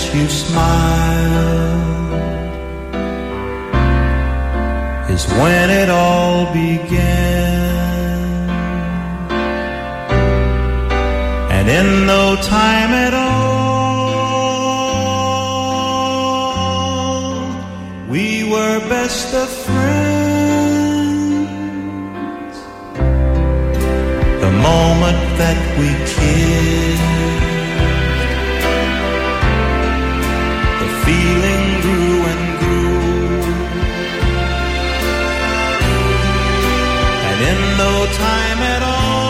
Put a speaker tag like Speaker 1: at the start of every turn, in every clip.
Speaker 1: you smiled is when it all began, and in no time at all we were best of friends. The moment that we kissed, the feeling grew and grew, and in no time at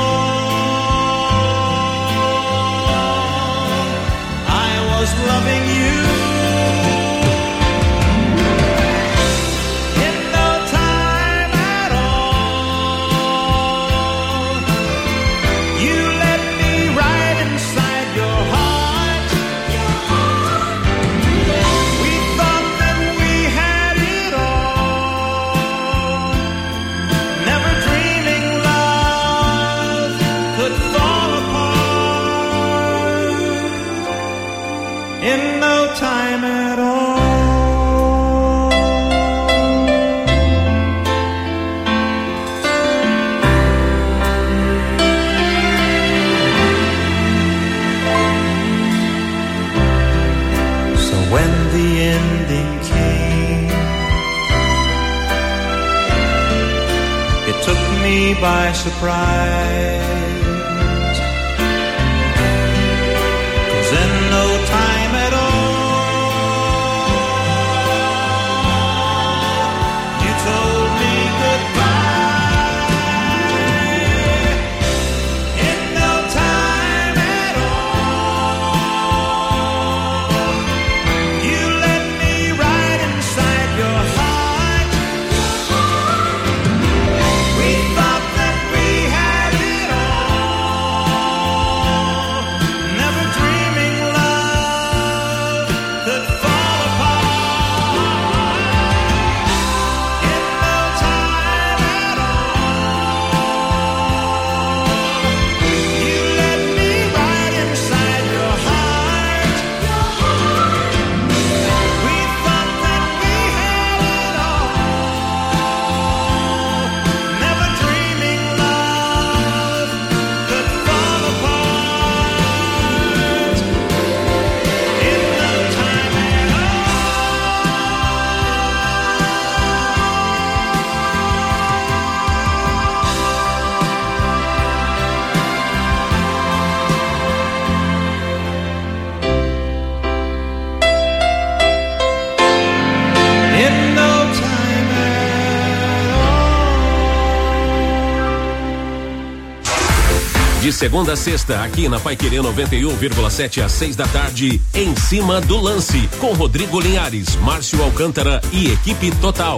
Speaker 1: all I was loving you. Time at all. So when the ending came, it took me by surprise, 'cause in no time at all told me goodbye. In no time at all you let me right inside your heart. We thought that we had it all, never dreaming love could fall apart.
Speaker 2: De segunda a sexta, aqui na Paiquerê 91,7 às 6 da tarde, Em Cima do Lance, com Rodrigo Linhares, Márcio Alcântara e equipe total.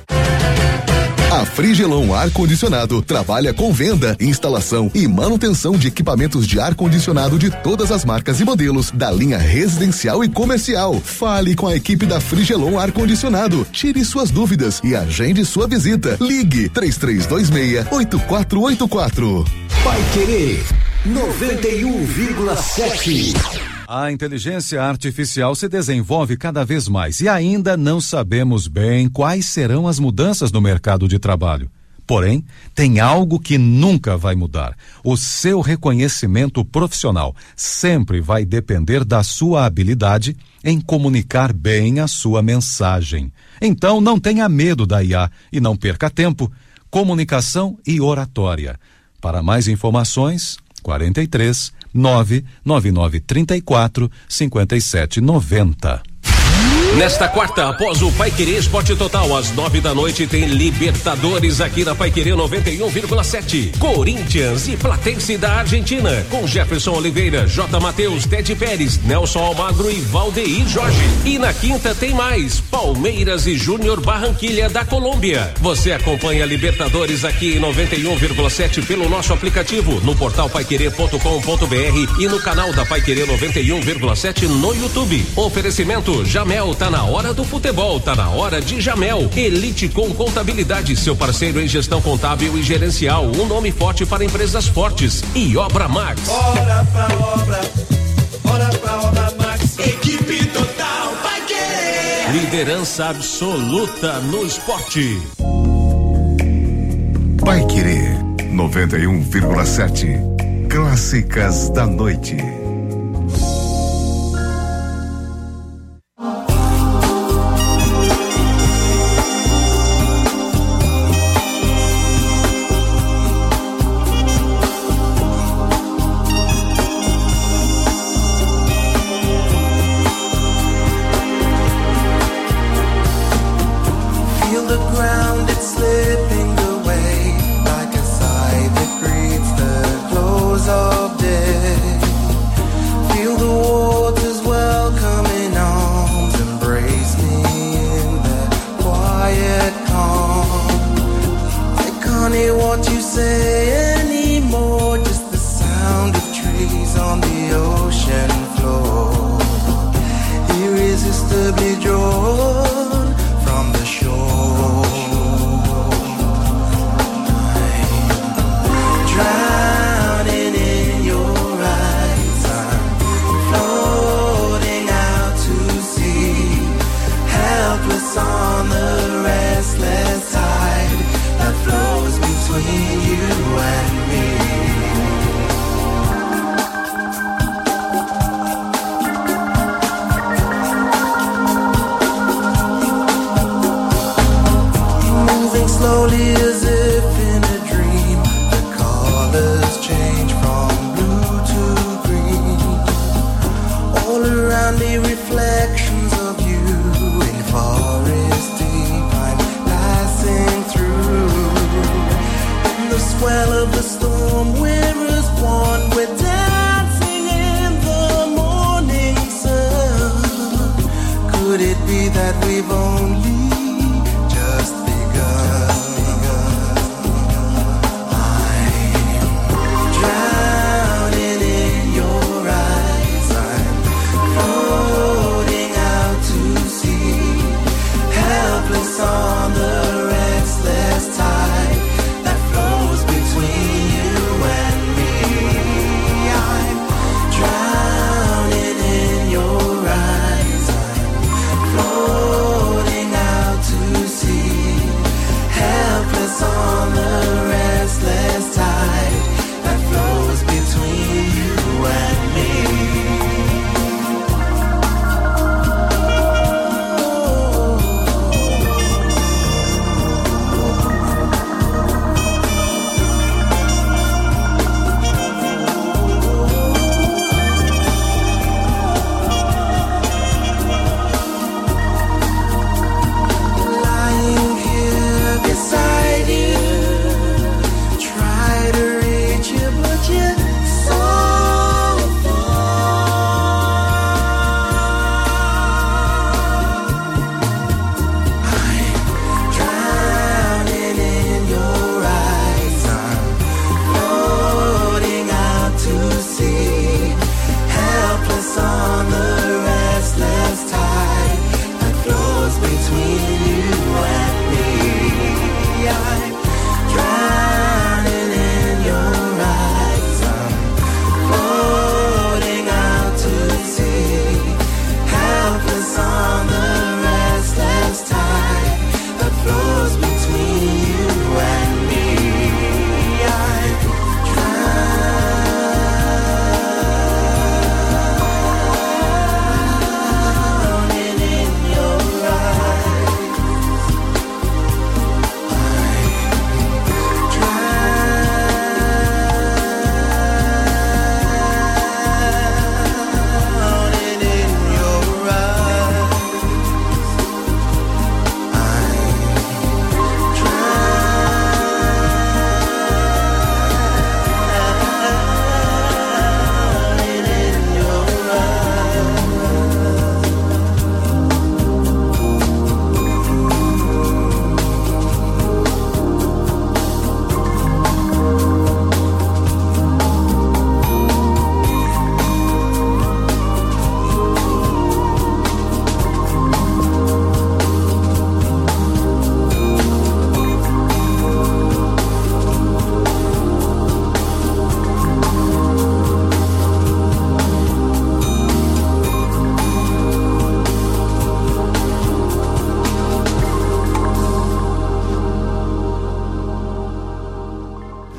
Speaker 3: A Frigelon Ar-Condicionado trabalha com venda, instalação e manutenção de equipamentos de ar-condicionado de todas as marcas e modelos da linha residencial e comercial. Fale com a equipe da Frigelon Ar-Condicionado, tire suas dúvidas e agende sua visita. Ligue 3326-8484.
Speaker 4: Paiquerê 91,7.
Speaker 5: A inteligência artificial se desenvolve cada vez mais e ainda não sabemos bem quais serão as mudanças no mercado de trabalho. Porém, tem algo que nunca vai mudar. O seu reconhecimento profissional sempre vai depender da sua habilidade em comunicar bem a sua mensagem. Então, não tenha medo da IA e não perca tempo. Comunicação e oratória. Para mais informações, 43 99934 5790.
Speaker 2: Nesta quarta, após o Paiquerê Esporte Total, às 9 da noite, tem Libertadores aqui na Paiquerê 91,7. Corinthians e Platense da Argentina, com Jefferson Oliveira, J. Matheus, Ted Pérez, Nelson Almagro e Valdeir Jorge. E na quinta tem mais, Palmeiras e Júnior Barranquilha da Colômbia. Você acompanha Libertadores aqui em 91,7 pelo nosso aplicativo, no portal paiquerê.com.br e no canal da Paiquerê 91,7 no YouTube. Oferecimento Jamel, tá na hora do futebol, tá na hora de Jamel. Elite com Contabilidade, seu parceiro em gestão contábil e gerencial, um nome forte para empresas fortes. E Obra Max.
Speaker 6: Bora pra obra Max. Equipe total.
Speaker 2: Liderança absoluta no esporte.
Speaker 3: Paiquerê 91,7. Clássicas da noite.
Speaker 4: Floating out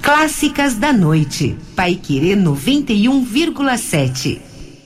Speaker 4: Clássicas da Noite. Paiquerê 91,7.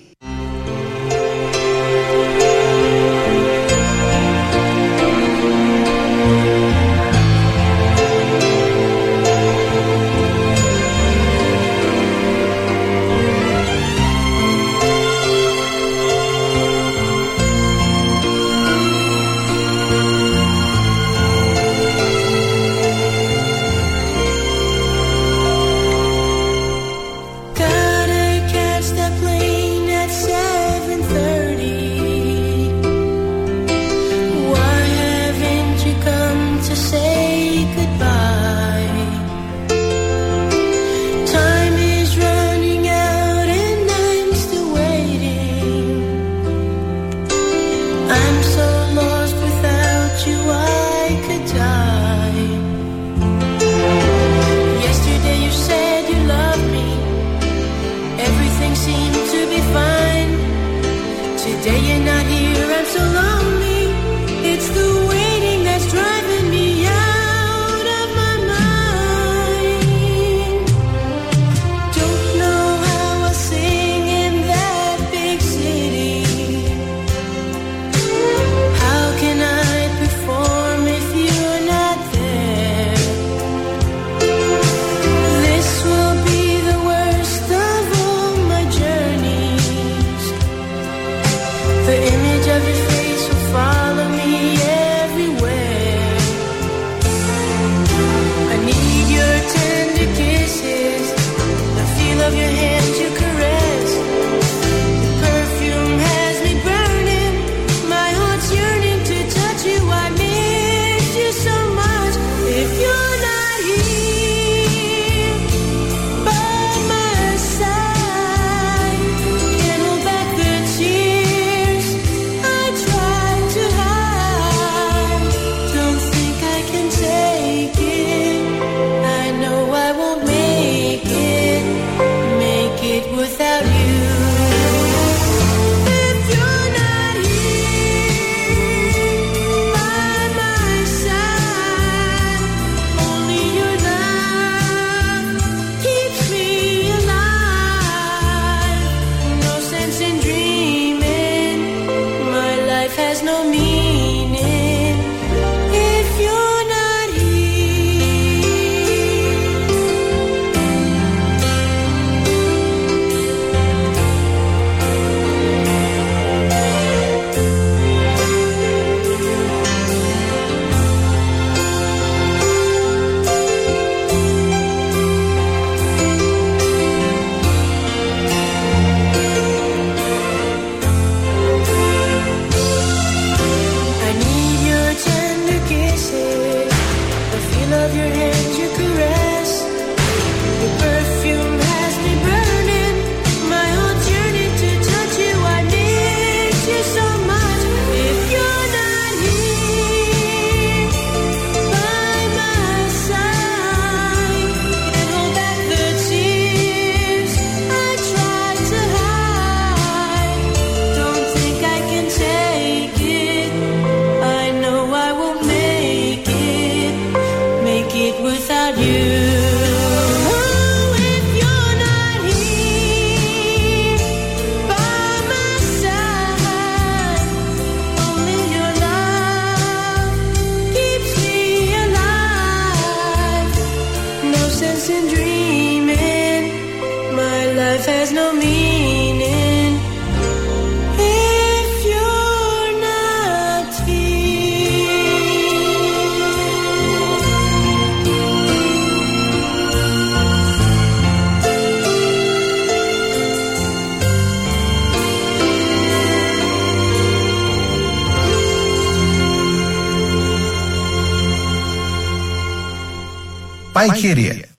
Speaker 6: Paiquerê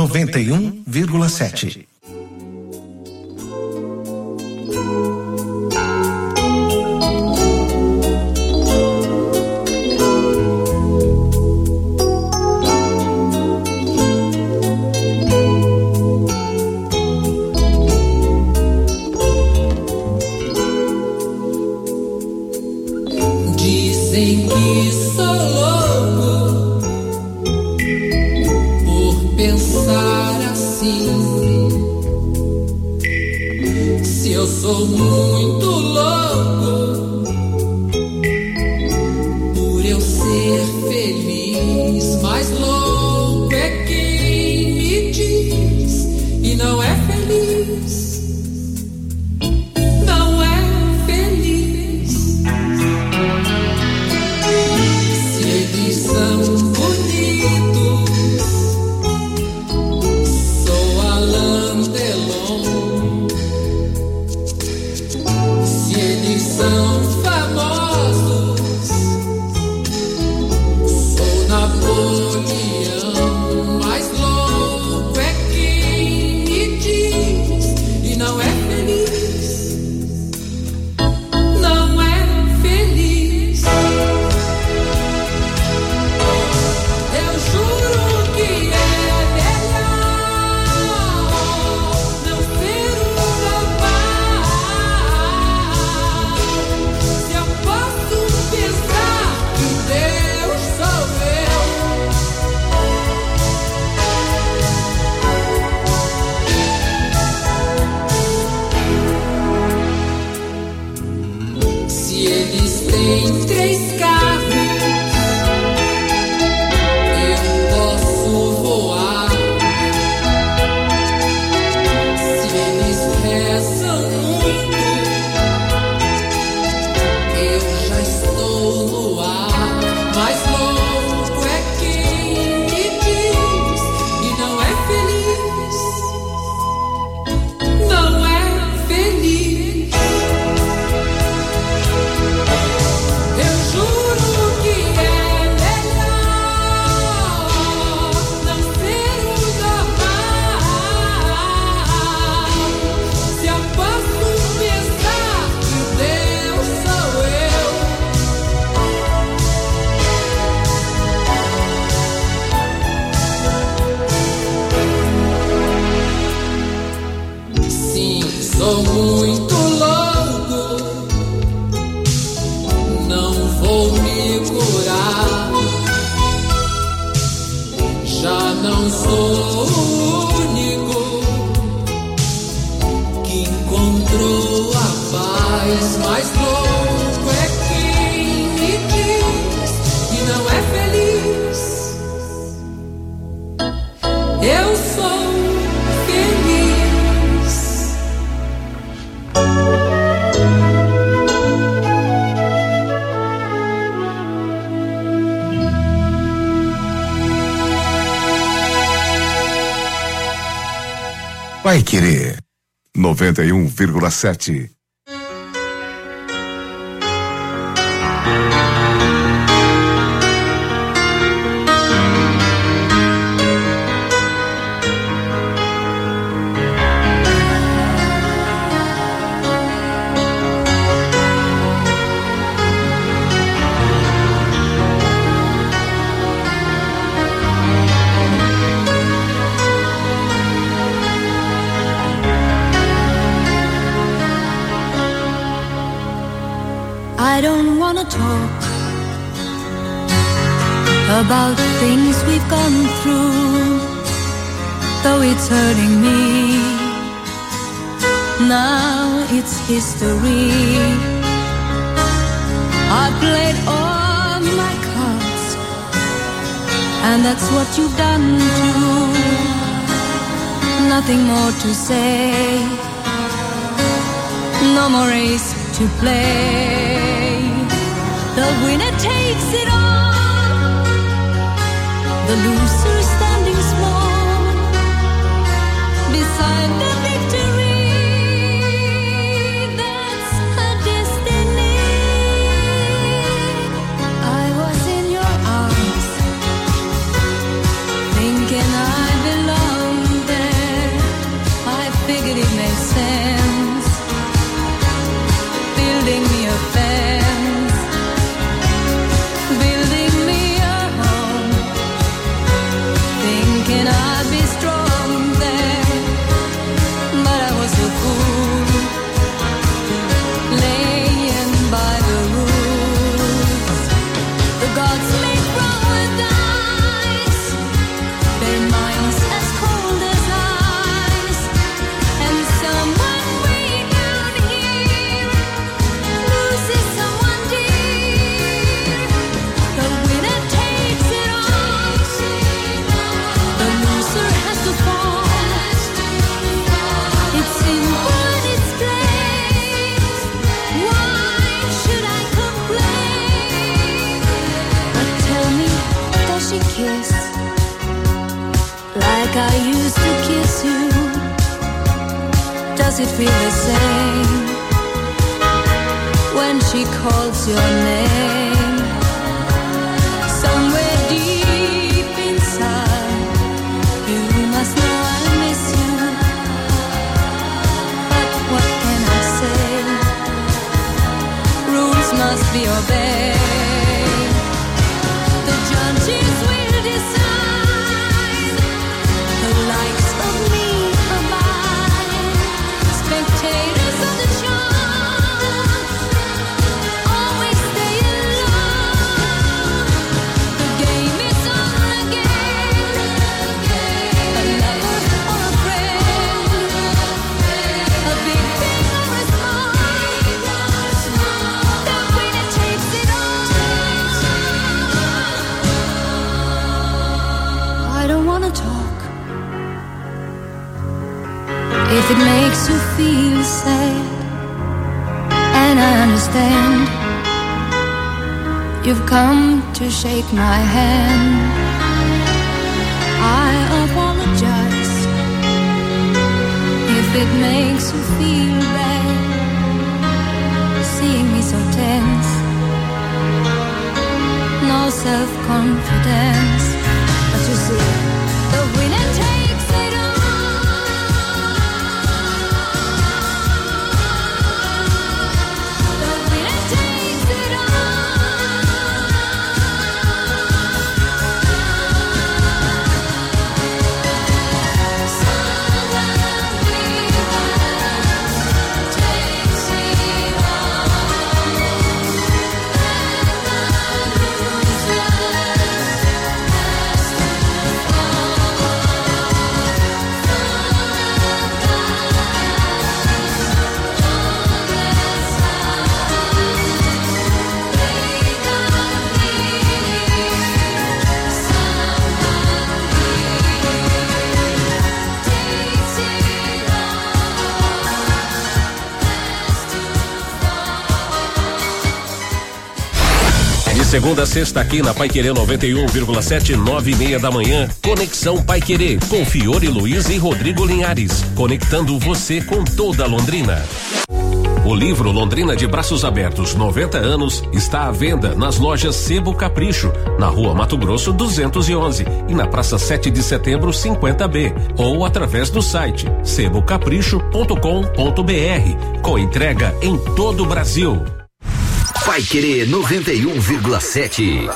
Speaker 6: 91,7.
Speaker 7: Dizem que sou louco por pensar
Speaker 6: Sou muito louco por eu ser feliz, mas louco é quem me diz e não é feliz, não é feliz. Se eles são bonitos, sou Alain Delon. Se eles são famosos, sou Napoleão. Mais louco é quem me diz e não é feliz, não é feliz. Eu juro que é melhor não ser normal. Se eu posso pensar que Deus sou eu. Se eles têm 3 carros, eu posso voar. Se eles rezam muito, eu já estou no ar. Mais louco é quem me diz e não é feliz, não é feliz. Eu juro que é melhor não ser normal. Se eu posso pensar que Deus sou eu. Sim, sou muito louco, não vou me curar. Já não sou o único que encontrou a paz. Mais louco é quem me diz e não é feliz. Eu sou feliz.
Speaker 3: Vai Querer 91,7.
Speaker 7: I don't wanna talk about things we've gone through, though it's hurting me. Now it's history. I played all my cards, and that's what you've done too. Nothing more to say, no more race to play. The winner takes it all, the loser standing small beside the victory. That's her destiny. I was in your arms, thinking I belonged there. I figured it made sense, building me a fence, building me a home. to kiss you. Does it feel the same when she calls your name? Somewhere deep inside, you must know I miss you. But what can I say? Rules must be obeyed. The judges will decide the likes of me or mine. Spectators of the show always stay alone. The game is on again. A lover or a friend, a big thing or a small, the winner takes it all. I don't wanna talk if it makes you feel sad, and I understand. You've come to shake my hand. I apologize if it makes you feel bad, seeing me so tense, no self-confidence. But you see, the winner takes it all. The winner takes it
Speaker 2: Segunda a sexta aqui na Paiquerê 91,7, 9:30 da manhã. Conexão Paiquerê com Fiore Luiz e Rodrigo Linhares, conectando você com toda Londrina. O livro Londrina de Braços Abertos 90 anos está à venda nas lojas Sebo Capricho, na Rua Mato Grosso 211 e na Praça 7 de Setembro 50B, ou através do site sebocapricho.com.br, com entrega em todo o Brasil.
Speaker 8: Paiquerê 91,7.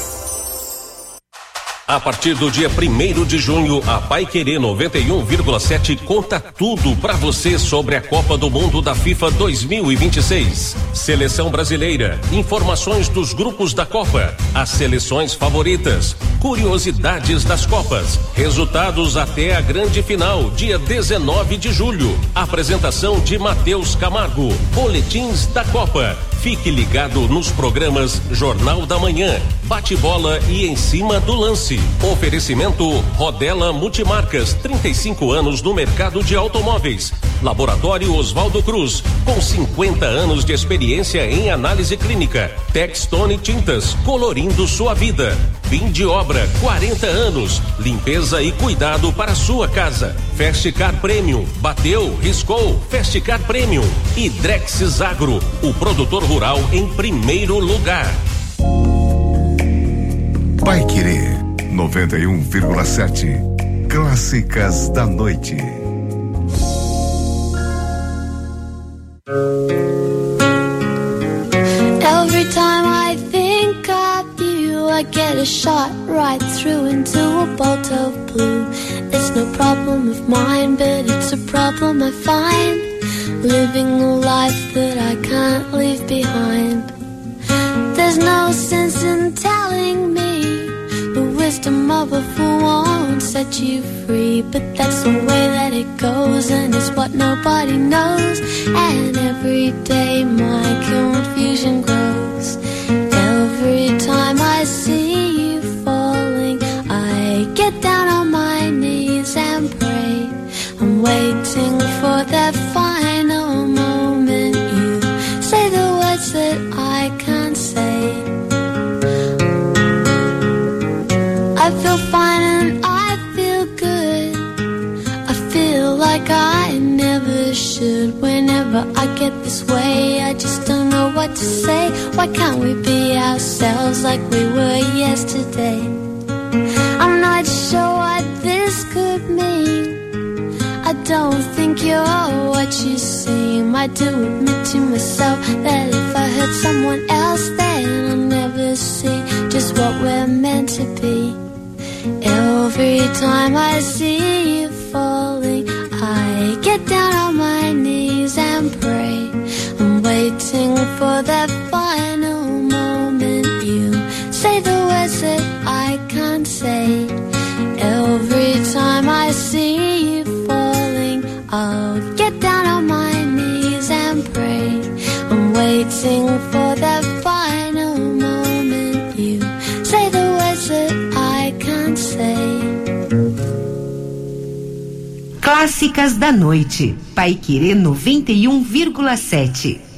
Speaker 2: A partir do dia 1º de junho, a Paiquerê 91,7 conta tudo para você sobre a Copa do Mundo da FIFA 2026. Seleção brasileira, informações dos grupos da Copa, as seleções favoritas, curiosidades das Copas, resultados até a grande final, dia 19 de julho. Apresentação de Matheus Camargo, boletins da Copa. Fique ligado nos programas Jornal da Manhã, Bate-Bola e Em Cima do Lance. Oferecimento Rodela Multimarcas, 35 anos no mercado de automóveis. Laboratório Oswaldo Cruz, com 50 anos de experiência em análise clínica. Textone Tintas, colorindo sua vida. Fim de obra, 40 anos. Limpeza e cuidado para sua casa. Festicar Premium, bateu, riscou, Festicar Premium. E Drexis Agro, o produtor rural em primeiro lugar.
Speaker 3: Paiquerê 91,7. Clássicas da noite.
Speaker 9: Every time I think of you, I get a shot right through into a bolt of blue. It's no problem of mine, but it's a problem I find, living a life that I can't leave behind. There's no sense in telling me the wisdom of a fool won't set you free, but that's the way that it goes, and it's what nobody knows. And every day my confusion grows. Every time I see you falling, I get down on my knees and pray. I'm waiting for that final moment. You say the words that I can't say. I feel fine and I feel good. like I never should. Whenever I get this way, I just don't know what to say. Why can't we be ourselves like we were yesterday? I'm not sure what this could mean. I don't think you're what you seem. I do admit to myself that if I hurt someone else, then I'll never see just what we're meant to be. Every time I see you falling, I get down on my knees and pray. I'm waiting for that final moment. You say the words that I can't say. Every time I see you falling, I'll get down on my knees and pray. I'm waiting for that final moment. You say the words that I can't say.
Speaker 4: Clássicas da Noite, Paiquerê 91,7.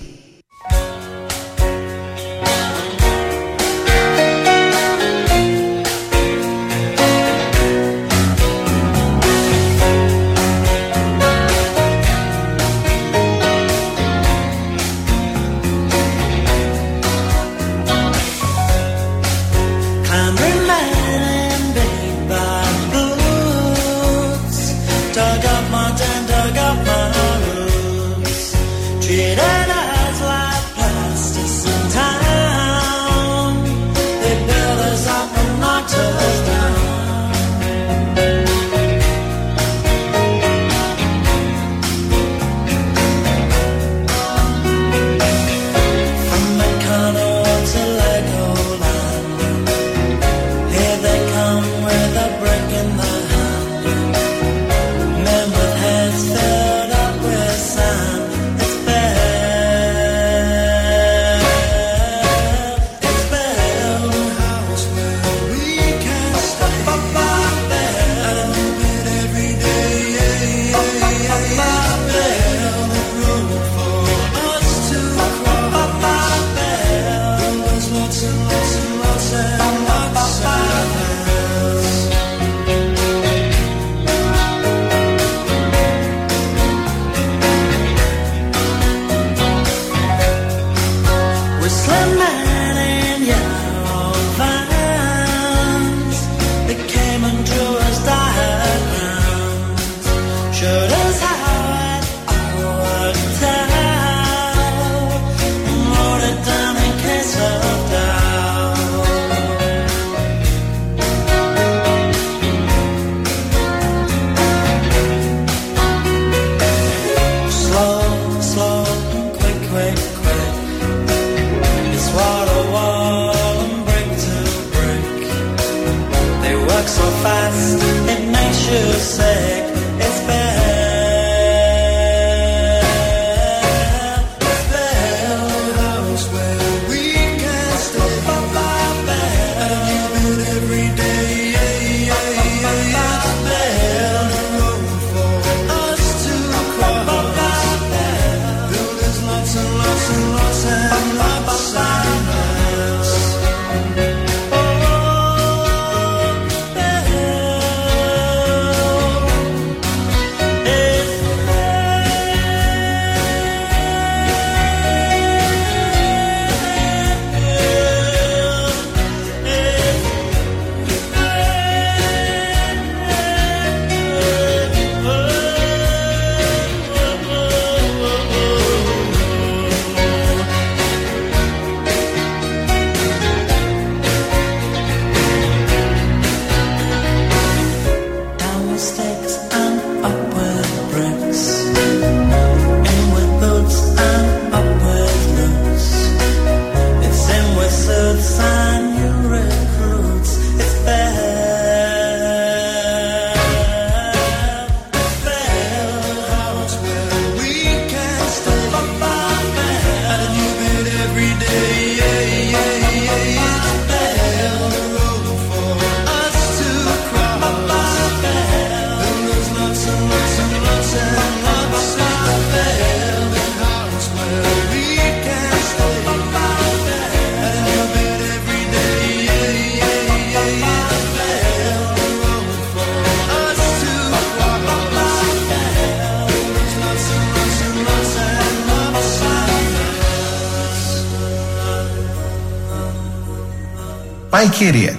Speaker 10: Paiquerê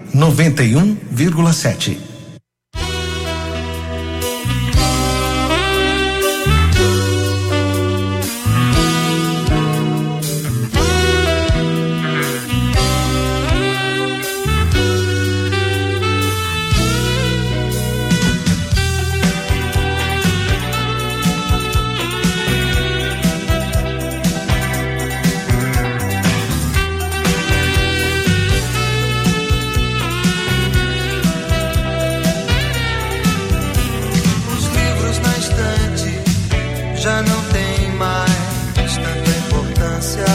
Speaker 10: 91,7.
Speaker 11: Já não tem mais tanta importância.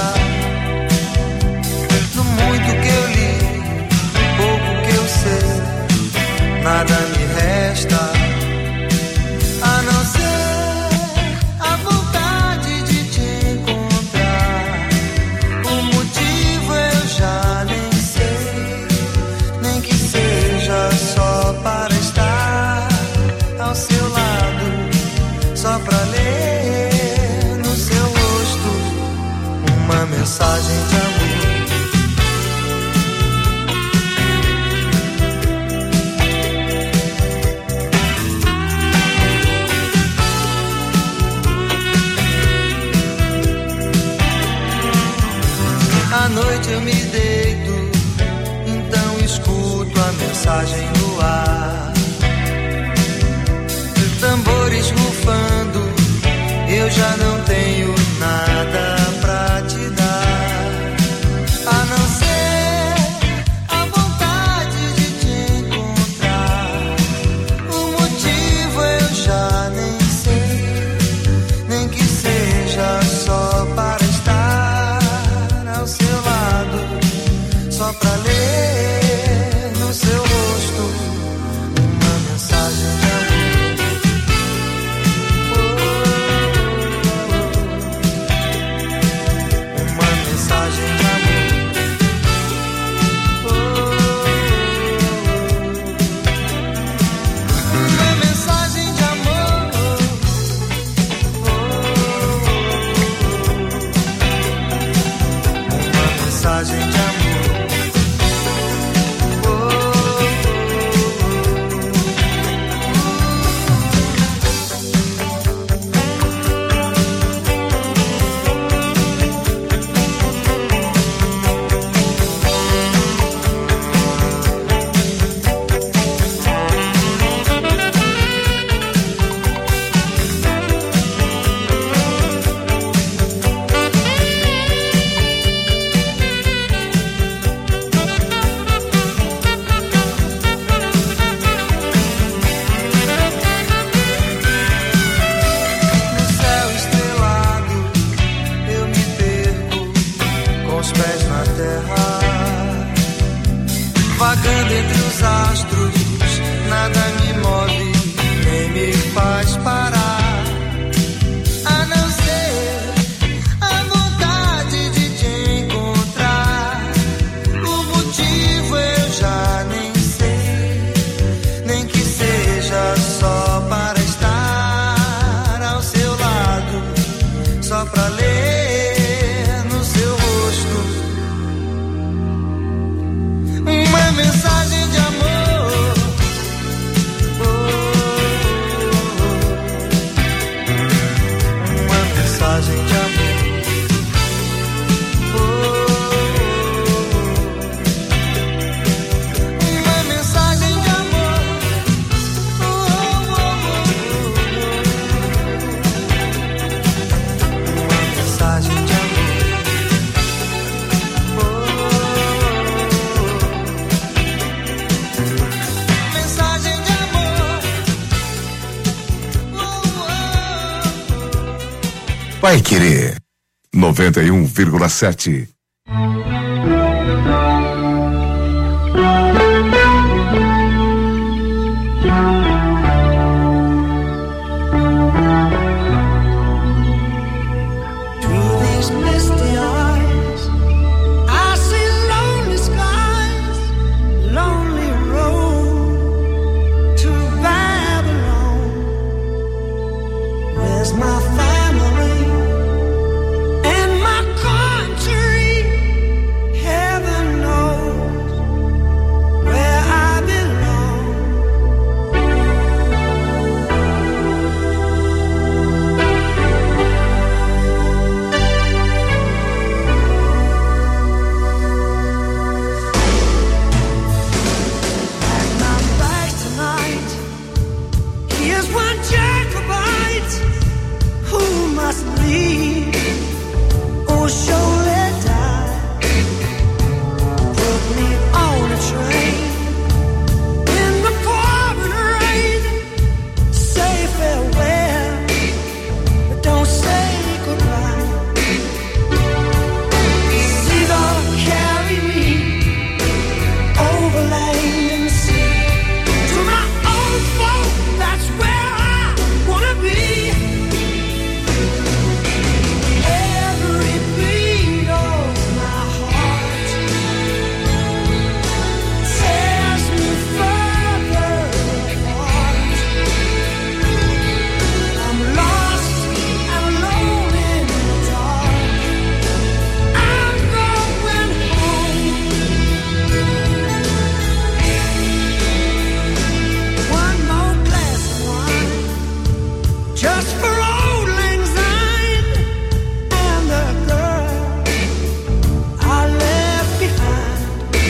Speaker 11: Do muito que eu li, pouco que eu sei, nada me resta a não ser a vontade de te encontrar. O motivo eu já nem sei, nem que seja só para estar ao seu lado, só pra ler uma mensagem de amor. À noite eu me deito, então escuto a mensagem no ar. Tambores rufando, eu já não tenho nada pra te dar, a não ser a vontade de te encontrar. O motivo eu já nem sei, nem que seja só para estar ao seu lado, só pra ler no seu rosto uma mensagem de amor. Vagando entre os astros, nada me move, nem me faz parar, a não ser a vontade de te encontrar. O motivo eu já nem sei, nem que seja só para estar ao seu lado, só pra ler no seu rosto uma mensagem de amor. Uma mensagem de amor. Uma mensagem de amor. Uma mensagem de amor.
Speaker 3: Paiquerê 91,7.
Speaker 11: My family and my country, heaven knows. must leave or surely die. Put me on a train in the pouring rain. Say farewell, but don't say goodbye. Seagull, carry me over land and sea to my old folk. That's where I wanna be. Every beat of my heart tears me further apart. I'm lost and alone in the dark. I'm going home. One more glass of wine, just for old lang syne and the girl I left behind.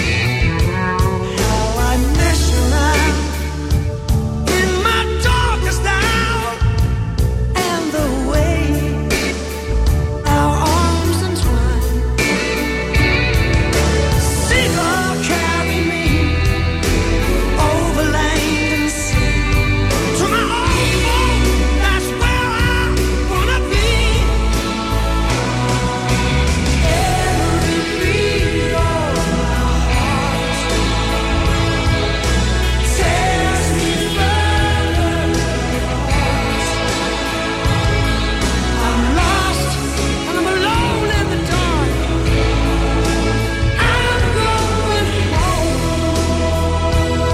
Speaker 11: How I miss you now in my darkest hour, and the way our arms entwine. Seagull, carry me over land and sea to my old home. That's where I wanna be. Every beat of my heart tears me further apart. I'm lost and I'm alone in the dark. I'm going home.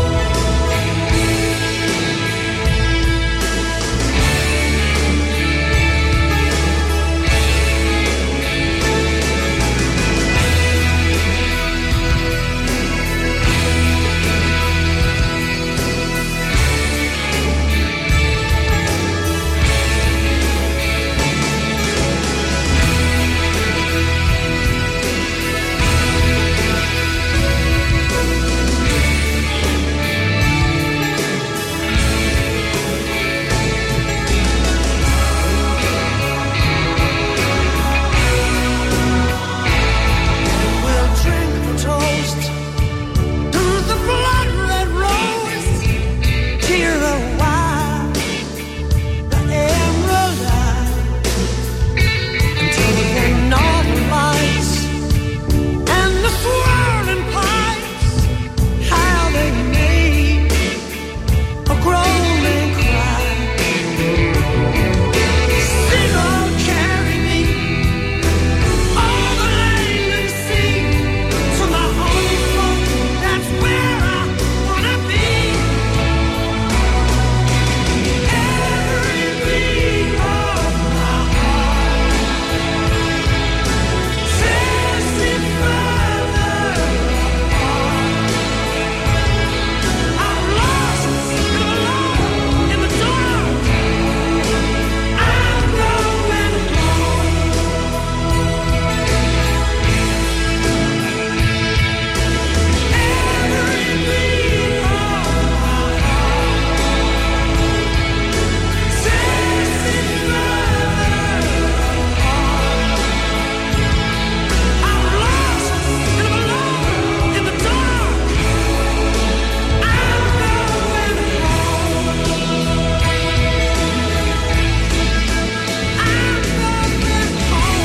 Speaker 11: We'll drink the toast to the blood-red rose, cheer the wine, the emerald eye, until the northern lights and the swirling pipes, how they made a groaning cry. Seagull, carry me over land and sea to my home folk. That's where I wanna be. Every beat of my heart tears me further apart. I'm lost and alone in the dark. I'm going home. Every beat of my heart tears me further apart. I'm lost and I'm alone in the dark. I'm going home. I'm going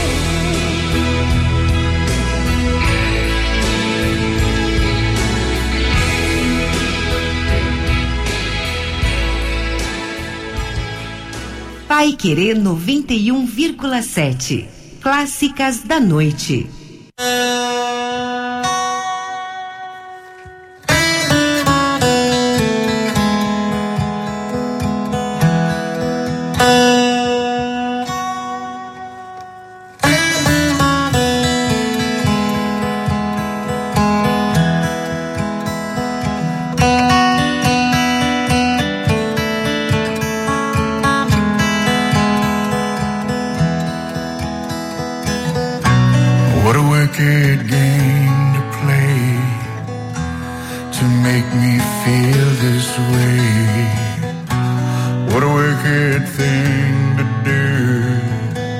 Speaker 4: Pai Querer 91,7. Clássicas da noite.
Speaker 10: What a wicked game to play to make me feel this way. What a wicked thing to do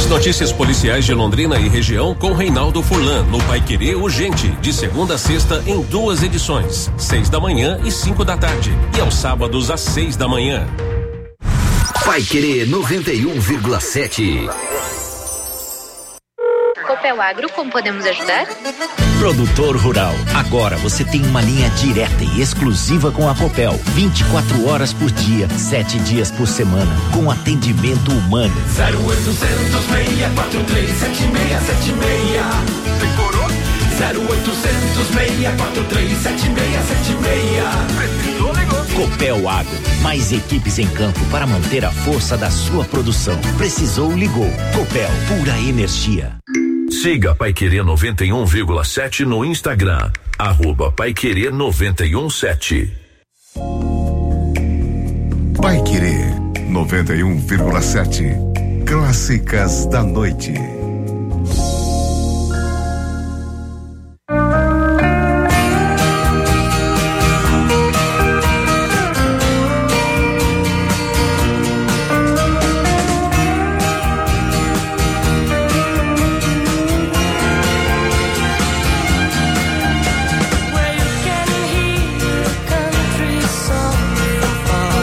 Speaker 2: notícias policiais de Londrina e região com Reinaldo Furlan, no Paiquerê Urgente, de segunda a sexta em 2 edições, 6 da manhã e 5 da tarde, e aos sábados às 6 da manhã.
Speaker 8: Paiquerê 91,7.
Speaker 12: Copel Agro, como podemos ajudar?
Speaker 13: Produtor rural, agora você tem uma linha direta e exclusiva com a Copel, 24 horas por dia, 7 dias por semana, com atendimento humano.
Speaker 1: 0800 643 7676. Decorou? 0800 643 7676. Precisou, ligou.
Speaker 13: Copel Agro, mais equipes em campo para manter a força da sua produção. Precisou, ligou. Copel, pura energia.
Speaker 14: Siga Paiquerê 91,7 no Instagram, @Paiquerê 91,7.
Speaker 3: Paiquerê 91,7. Clássicas da noite.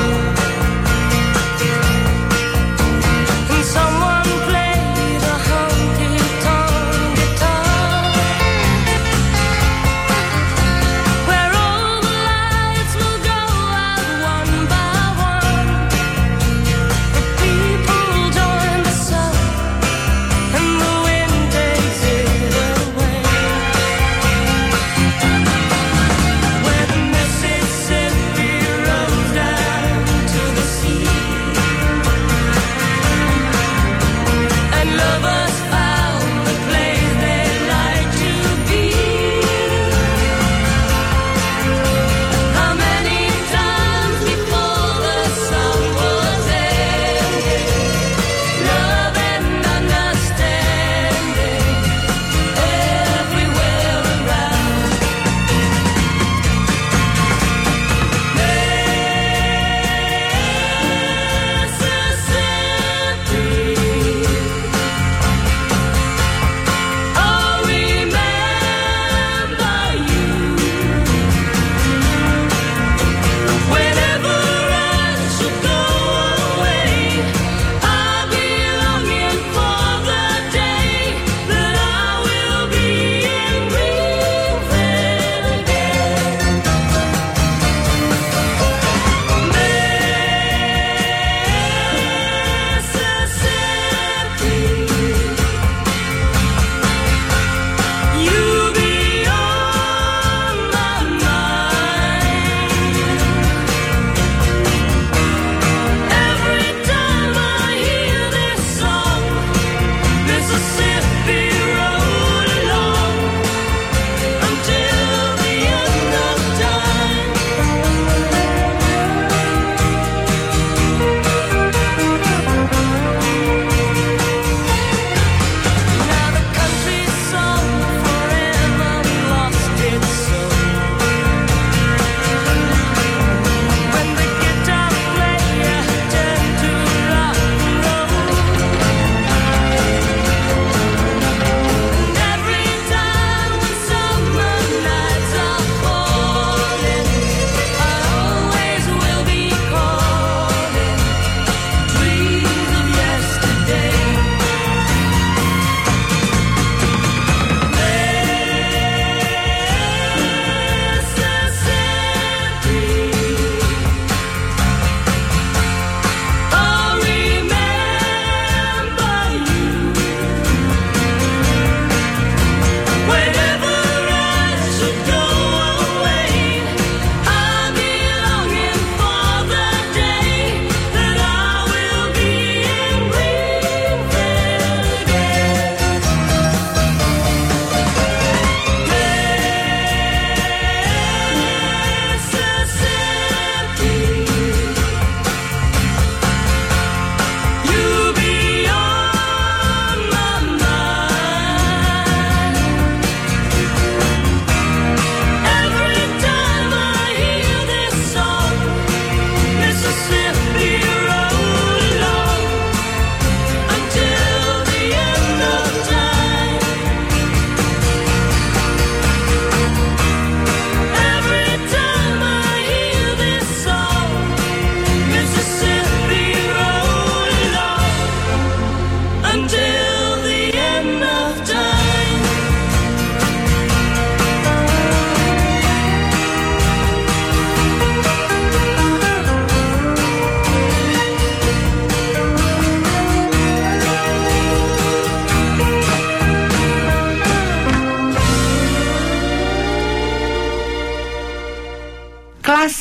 Speaker 6: Someone played a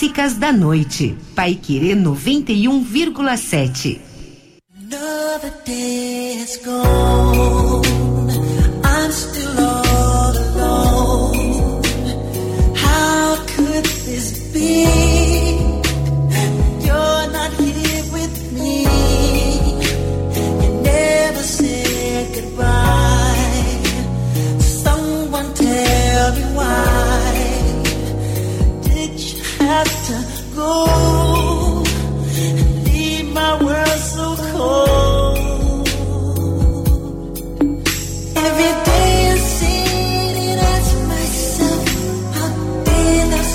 Speaker 4: Clássicas da Noite. Paiquerê 91,7.
Speaker 6: Another day is gone. I'm still all alone. How could this be? You're not here with me. You never said goodbye. Someone tell me why did you have to go and leave my world so cold? Every day I sit and ask myself, how did I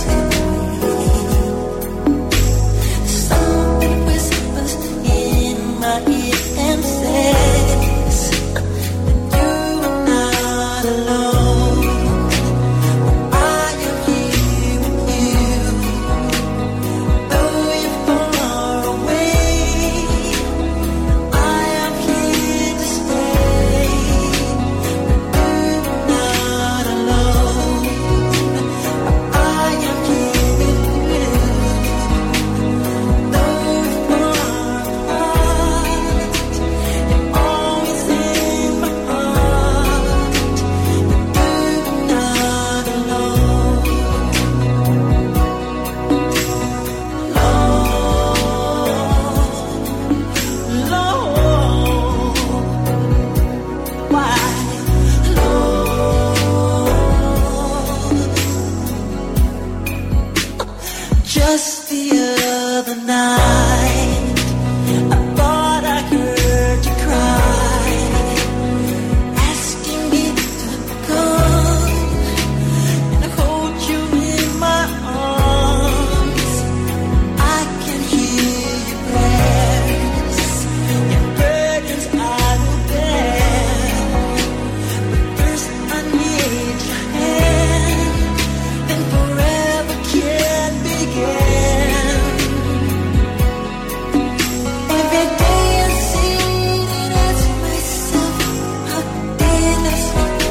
Speaker 6: something whispers in my ear and says that you are not alone. I am here with you, though you're far away. I am here to stay. You are not alone. I am here with you, though you're far apart. You're always in my heart. You are not alone. Lord, why, Lord? Just the other night, I thought I heard you cry, asking me to come and hold you in my arms. I can hear your prayers, your burdens I will bear. But first I need your hand, then forever can begin. Every day I sit and ask myself, how did I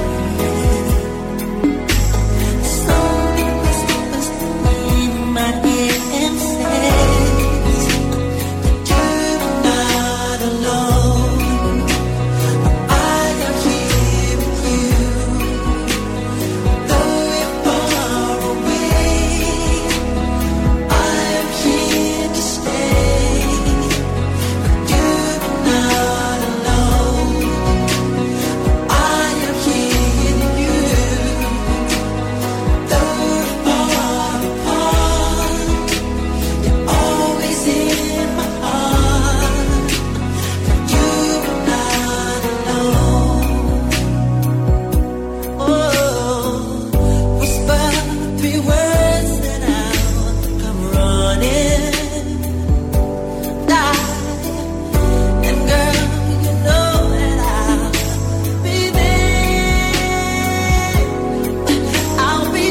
Speaker 6: something whispers in my ear and says that you're not alone. I am here with you, though you're far away. I am here to stay. You're not alone. I am here with you, though you're far apart. You're always in my heart. You're not alone. Oh, whisper 3 words and I'll come running. And girl, you know that I'll be there. I'll be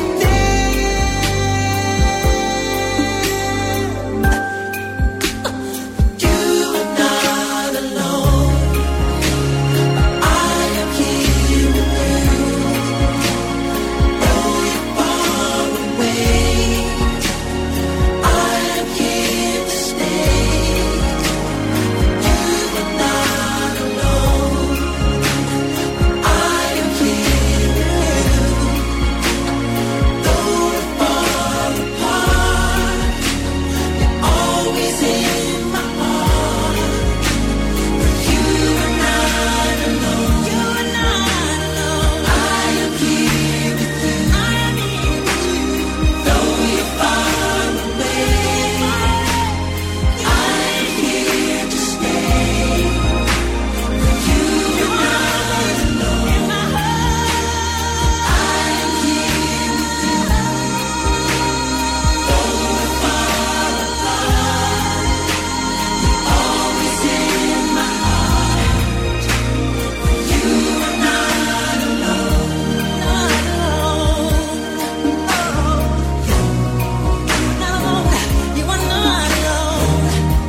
Speaker 6: there. You are not alone. I am here with you, though you're far away. I am here to stay. You are not alone. I am here with you, though we're far apart. You're always in my heart. You are not alone. You are not alone. I am here with you. I am here with you, though you're far away. I am here to stay. You are not alone. In my heart, I am here with you, though we're far apart. You're always in my heart. You are not alone. Not alone. You are not alone.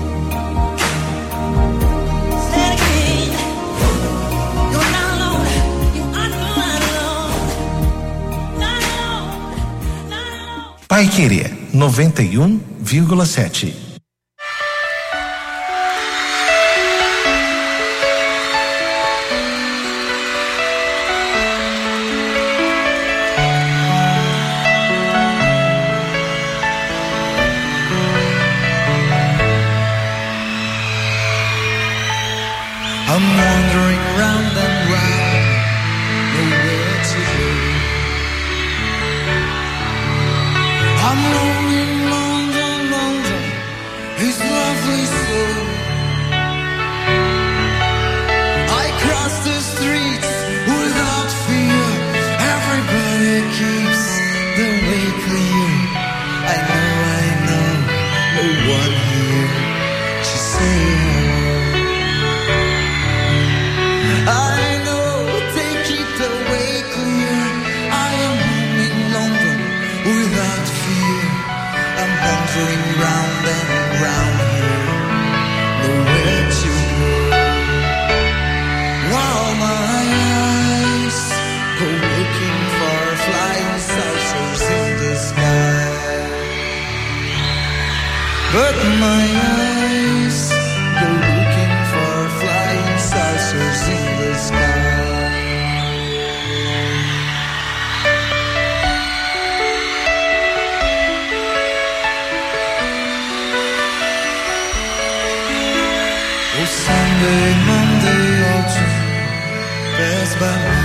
Speaker 6: Say it again. You're not alone. You are not alone. Not alone. Not alone.
Speaker 15: Paiquerê 91,7.
Speaker 11: I'm wandering round and round, nowhere to go. I'm longing, London, London, it's lovely so. I cross the streets without fear, everybody keeps the way clear. I know, no one here to say hello. I know, they keep the way clear. I am home in London without fear. I'm wandering round and round here, nowhere to go. While my eyes go looking for flying saucers in the sky, but my eyes go looking for flying saucers in the sky. Oh, Sunday, Monday, autumn pass by me,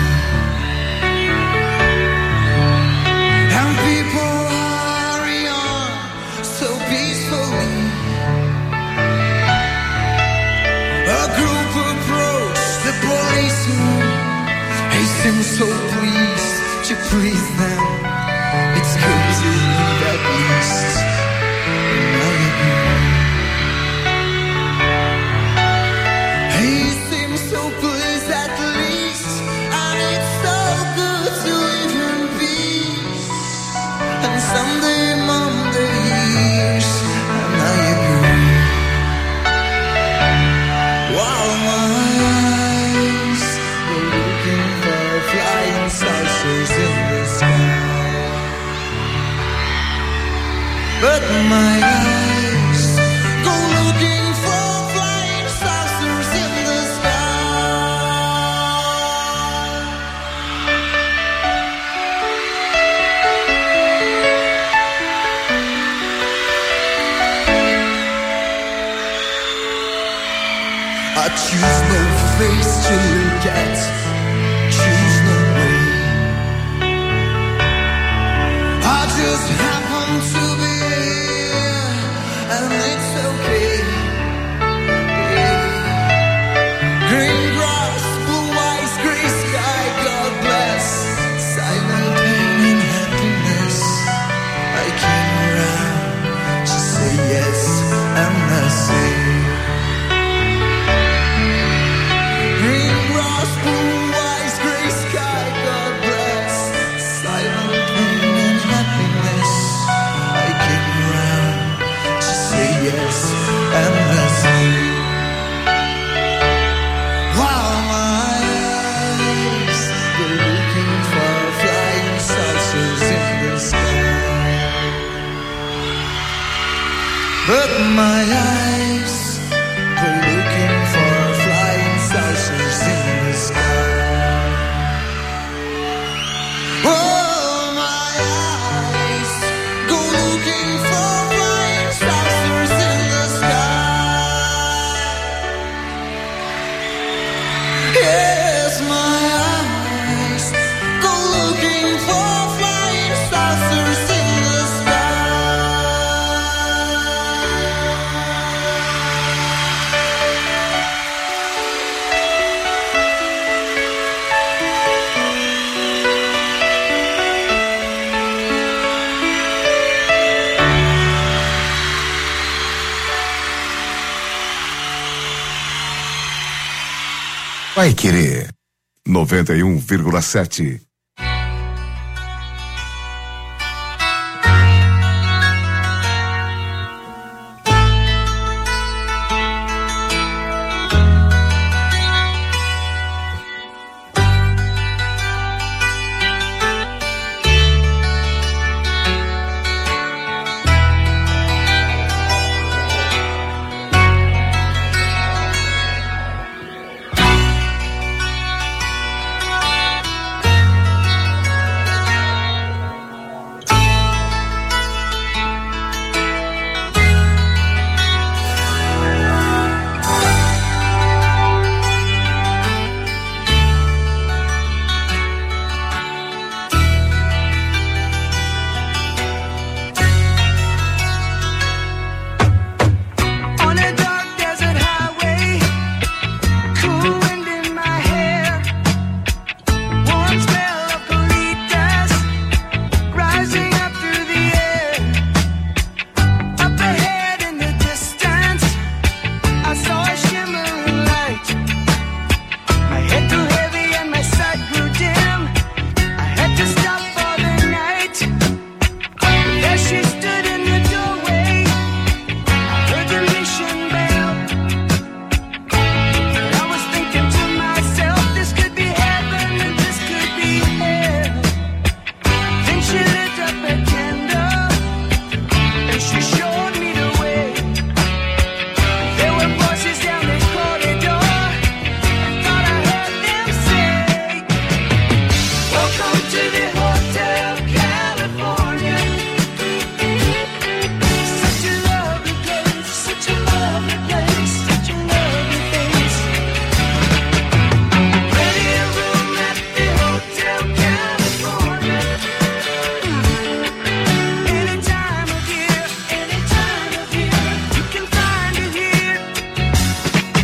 Speaker 11: and people hurry on so peacefully. A group approached the policeman. He seemed so pleased to please them. It's good to leave at least another day. He seems so pleased at least, and it's so good to live in peace. And Sunday, Monday years, and I agree. While my eyes go looking for flying saucers in the sky, but my eyes go looking for flying saucers in the I choose no face to look at, choose no way. I just happen to be here, and it's okay. Yeah. Green grass, blue eyes, gray sky, God bless. Silent pain and happiness. I came around to say yes, and I say. Green grass, blue eyes, gray sky, God bless. Silent pain and happiness. I came around to say yes, and I say. While my eyes go looking for flying saucers in the sky, but my eyes go looking for flying saucers in the sky. Oh, my eyes go looking for flying saucers in the sky. Yes, my eyes go looking for flying saucers in the sky.
Speaker 3: Vai Querer 91,7.